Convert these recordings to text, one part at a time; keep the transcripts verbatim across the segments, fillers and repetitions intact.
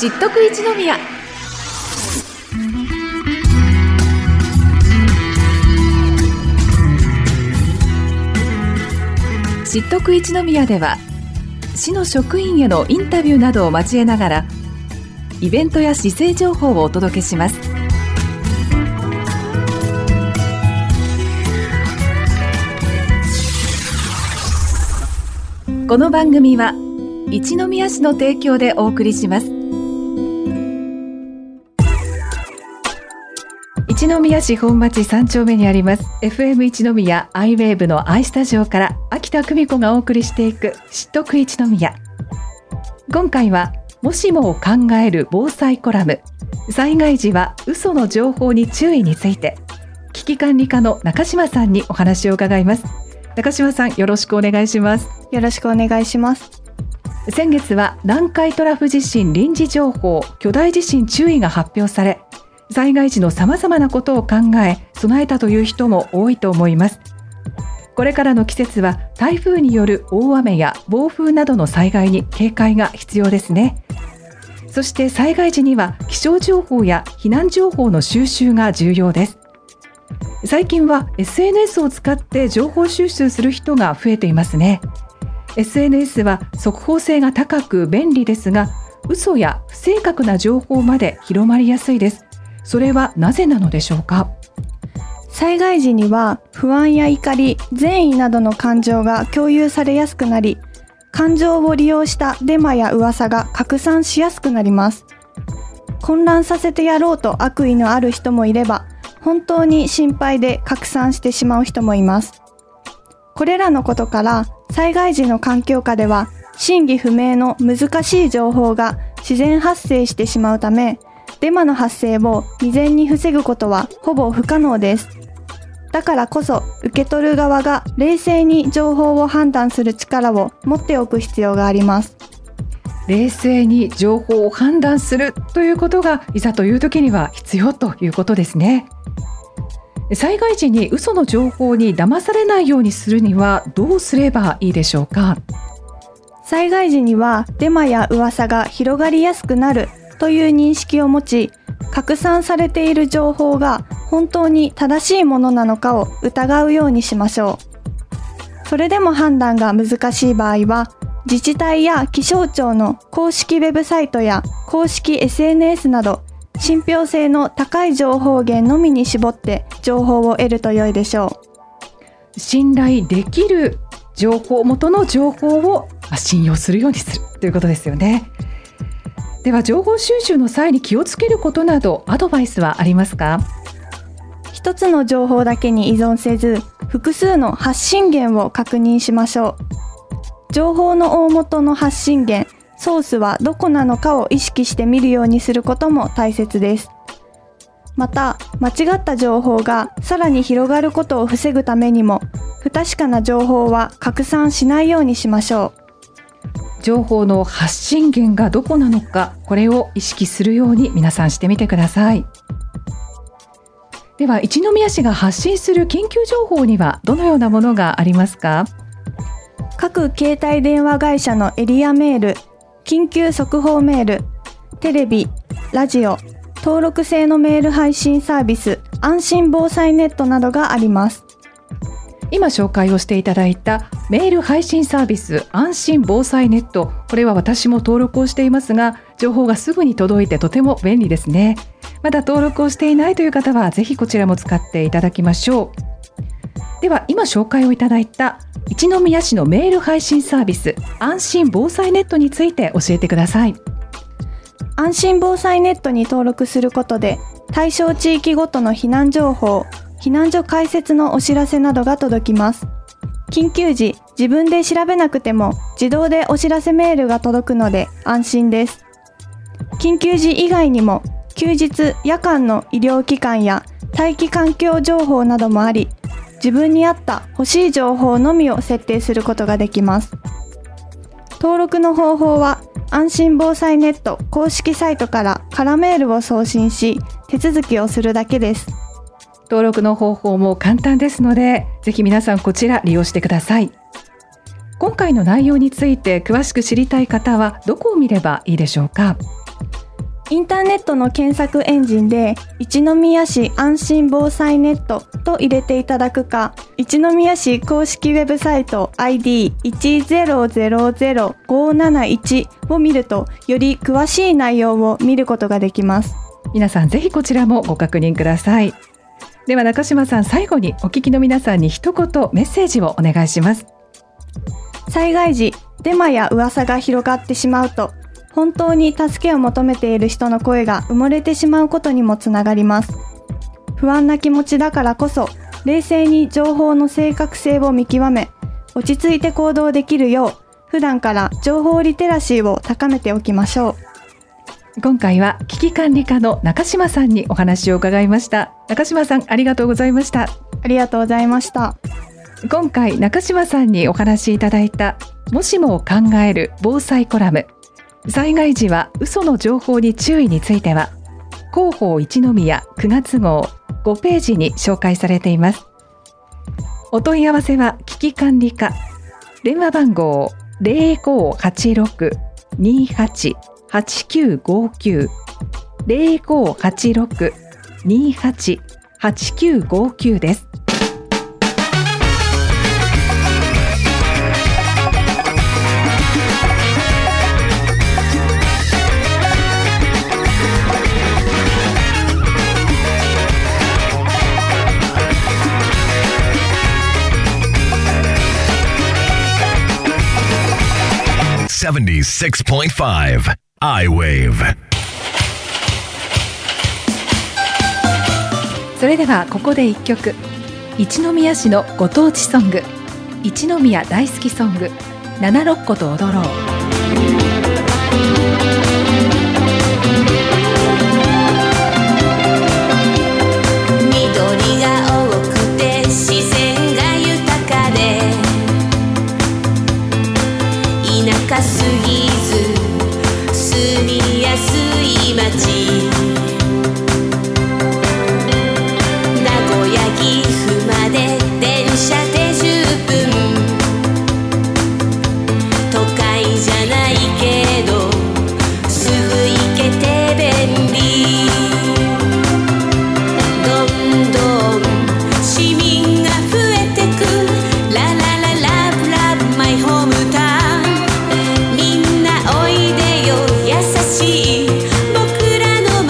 知っとく一宮。知っとく一宮では、市の職員へのインタビューなどを交えながらイベントや市政情報をお届けします。この番組は一宮市の提供でお送りします。一宮市本町さん丁目にあります エフエム 一宮アイウェーブの アイスタジオから秋田久美子がお送りしていく知っとく一宮。今回はもしもを考える防災コラム、災害時は嘘の情報に注意について、危機管理課の中島さんにお話を伺います。中島さん、よろしくお願いします。 よろしくお願いします。 先月は南海トラフ地震臨時情報、巨大地震注意が発表され、災害時のさまざまなことを考え備えたという人も多いと思います。これからの季節は台風による大雨や暴風などの災害に警戒が必要ですね。そして災害時には気象情報や避難情報の収集が重要です。最近は エスエヌエス を使って情報収集する人が増えていますね。 エスエヌエス は速報性が高く便利ですが、嘘や不正確な情報まで広まりやすいです。それはなぜなのでしょうか。 災害時には不安や怒り、善意などの感情が共有されやすくなり、感情を利用したデマや噂が拡散しやすくなります。混乱させてやろうと悪意のある人もいれば、本当に心配で拡散してしまう人もいます。これらのことから災害時の環境下では真偽不明の難しい情報が自然発生してしまうため、デマの発生を未然に防ぐことはほぼ不可能です。だからこそ受け取る側が冷静に情報を判断する力を持っておく必要があります。 冷静に情報を判断するということがいざという時には必要ということですね。災害時に嘘の情報に騙されないようにするにはどうすればいいでしょうか。 災害時にはデマや噂が広がりやすくなるという認識を持ち、拡散されている情報が本当に正しいものなのかを疑うようにしましょう。それでも判断が難しい場合は、自治体や気象庁の公式ウェブサイトや公式 エスエヌエス など、信憑性の高い情報源のみに絞って情報を得ると良いでしょう。信頼できる情報、元の情報を信用するようにするということですよね。では、情報収集の際に気をつけることなどアドバイスはありますか？ 一つの情報だけに依存せず、複数の発信源を確認しましょう。情報の大元の発信源、ソースはどこなのかを意識して見るようにすることも大切です。また、間違った情報がさらに広がることを防ぐためにも、不確かな情報は拡散しないようにしましょう。 情報の発信源がどこなのか、これを意識するように皆さんしてみてください。では、一宮市が発信する緊急情報にはどのようなものがありますか？ 各携帯電話会社のエリアメール、緊急速報メール、テレビ、ラジオ、登録制のメール配信サービス、安心防災ネットなどがあります。 今紹介をしていただいたメール配信サービス安心防災ネット、これは私も登録をしていますが、情報がすぐに届いてとても便利ですね。まだ登録をしていないという方はぜひこちらも使っていただきましょう。では、今紹介をいただいた一宮市のメール配信サービス安心防災ネットについて教えてください。 安心防災ネットに登録することで、対象地域ごとの避難情報、避難所開設のお知らせなどが届きます。緊急時、自分で調べなくても自動でお知らせメールが届くので安心です。緊急時以外にも休日・夜間の医療機関や待機環境情報などもあり、自分に合った欲しい情報のみを設定することができます。登録の方法は安心防災ネット公式サイトから空メールを送信し、手続きをするだけです。 登録の方法も簡単ですので、ぜひ皆さんこちら利用してください。今回の内容について詳しく知りたい方はどこを見ればいいでしょうか？ インターネットの検索エンジンで一宮市安心防災ネットと入れていただくか、一宮市公式ウェブサイト アイディーいちゼロゼロゼロごーなないち を見ると、より詳しい内容を見ることができます。 皆さんぜひこちらもご確認ください。では中島さん、最後にお聞きの皆さんに一言メッセージをお願いします。 災害時、デマや噂が広がってしまうと、本当に助けを求めている人の声が埋もれてしまうことにもつながります。不安な気持ちだからこそ、冷静に情報の正確性を見極め、落ち着いて行動できるよう、普段から情報リテラシーを高めておきましょう。 今回は危機管理課の中島さんにお話を伺いました。中島さん、ありがとうございました。 ありがとうございました。 今回中島さんにお話しいただいた、もしもを考える防災コラム、災害時は嘘の情報に注意については、広報一宮くがつ号ごページに紹介されています。お問い合わせは危機管理課、電話番号 ゼロごーはちろく にーはち はちきゅうごきゅう ゼロごーはちろく にーはち はちきゅうごきゅうです。 セブンティーシックスポイントファイブ アイウェーブ。 それではここで一曲、一宮市のご当地ソング、一宮大好きソング、七六個と踊ろう。 緑が多くて自然が豊かで、田舎すぎず住みやすい街、名古屋岐阜まで電車でじゅっぷん、都会じゃないけどすぐ行けて便利、どんどん市民が増えてく、ララララブラブマイホームタウン、優しい僕らの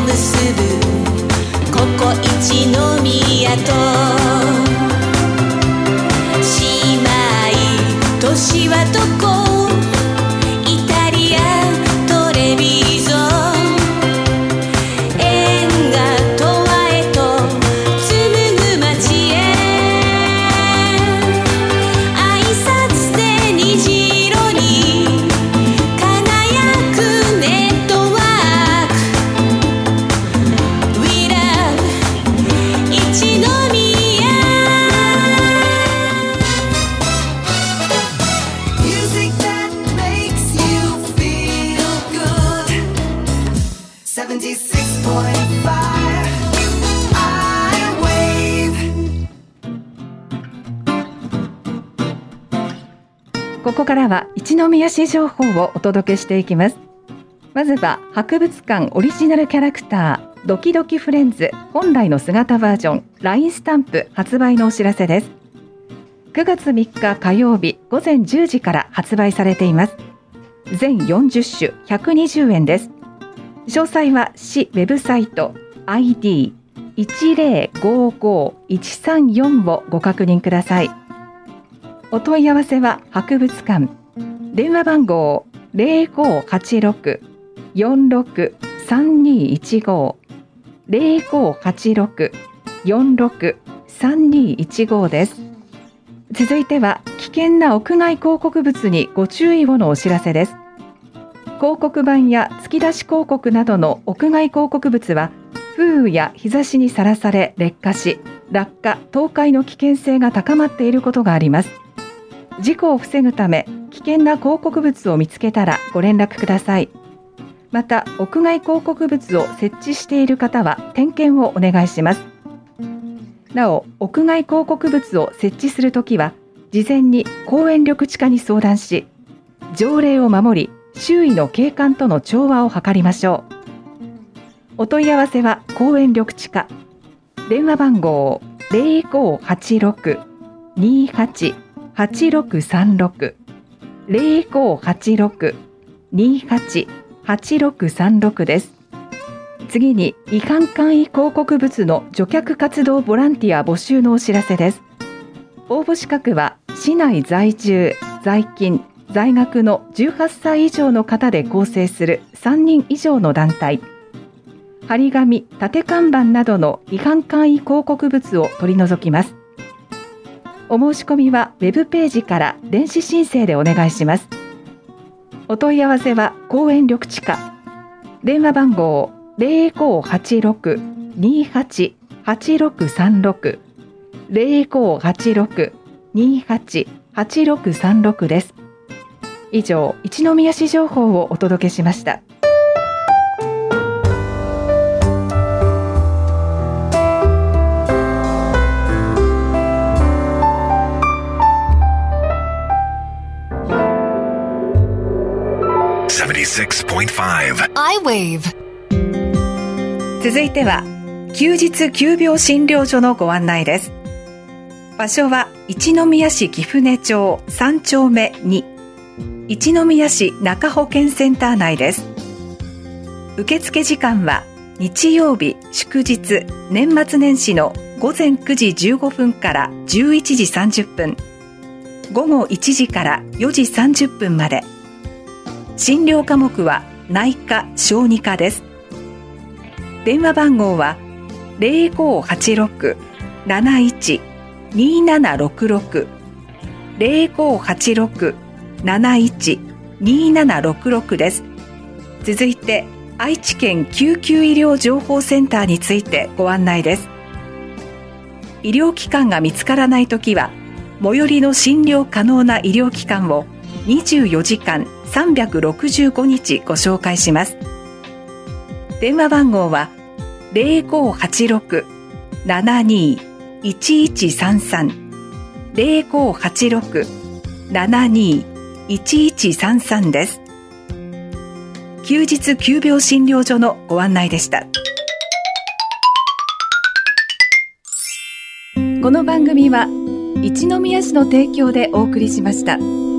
結ぶここ一宮と姉妹都市はどこイタリアトレビゾ縁が十和へと紡ぐ街へ挨拶で虹色に輝くネットワーク We love 一宮 Music that makes you feel good. seventy-six point five I wave. ここからは一宮市情報をお届けしていきます。まずは博物館オリジナルキャラクタードキドキフレンズ本来の姿バージョン ライン スタンプ発売のお知らせです。くがつみっか火曜日ごぜんじゅうじから発売されています。全よんじゅっしゅひゃくにじゅうえんです。詳細は市ウェブサイト アイディーいちぜろごごいちさんよん をご確認ください。お問い合わせは博物館電話番号 ゼロごはちろく よんろく さんにいちご ゼロごはちろく よんろく さんにいちご です。続いては危険な屋外広告物にご注意をのお知らせです。広告板や突き出し広告などの屋外広告物は風雨や日差しにさらされ劣化し落下・倒壊の危険性が高まっていることがあります。事故を防ぐため危険な広告物を見つけたらご連絡ください。また屋外広告物を設置している方は点検をお願いします。なお屋外広告物を設置するときは事前に公園緑地課に相談し条例を守り周囲の景観との調和を図りましょう。お問い合わせは公園緑地課電話番号 ゼロごはちろく にはち はちろくさんろく ゼロごはちろく にはち はちろくさんろく です。次に違反簡易広告物の除却活動ボランティア募集のお知らせです。応募資格は市内在住、在勤、在学のじゅうはっさい以上の方で構成するさんにん以上の団体。張り紙、縦看板などの違反簡易広告物を取り除きます。お申し込みはウェブページから電子申請でお願いします。お問い合わせは公園緑地課電話番号 ゼロごはちろく にはち はちろくさんろく ゼロごはちろく にはち はちろくさんろく です。以上、一宮市情報をお届けしました。 セブンティーシックスポイントファイブ I wave。 続いては休日急病診療所のご案内です。場所は一宮市貴船町さんちょうめに一宮市中保健センター内です。受付時間は日曜日、祝日、年末年始のごぜんくじじゅうごふんからじゅういちじさんじゅっぷん、午後いちじからよじさんじゅっぷんまで。診療科目は内科・小児科です。電話番号はゼロごはちろく なないち にななろくろく ゼロごはちろく なないち にななろくろく です。続いて愛知県救急医療情報センターについてご案内です。医療機関が見つからないときは最寄りの診療可能な医療機関をにじゅうよじかんさんびゃくろくじゅうごにちご紹介します。電話番号はゼロごはちろく ななにいちいちさんさん ゼロごはちろく ななにいちいちさんさん です。休日急病診療所のご案内でした。この番組は一宮市の提供でお送りしました。